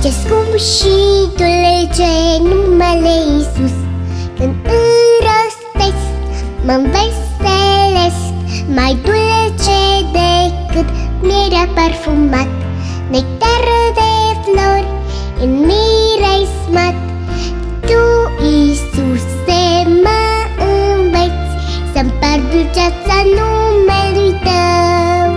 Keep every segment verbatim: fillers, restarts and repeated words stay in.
Ce scump și dulce numele Iisus, când îl rostesc mă înveselesc, mai dulce decât mirea parfumat, nectar de flori în miresmat. Tu, Iisuse, mă înveți să-mi par dulceața numelui Tău.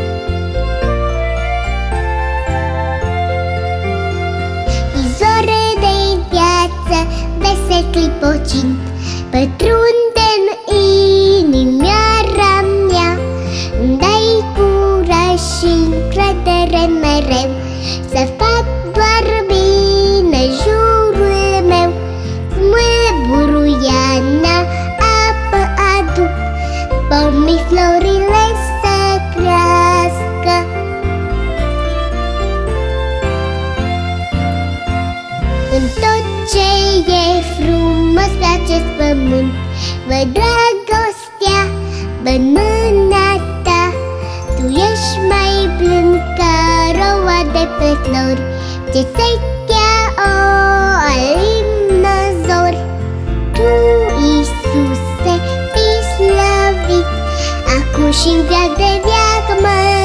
Izvoare de viață, vesel clipocind, pătrunde-n inimioara mea, îmi dai curaj și încredere mereu, să fac doar bine jurul meu. Cum buruiana apă aduc, pomii florile să crească. În tot ce e frumos pe acest pământ, văd dragostea în mâna Ta. Tu ești mai blând ca roa de pe flori, ce setea o alimnă zor. Tu, Iisuse, fii slăvit, acum și-n veac de veac, mă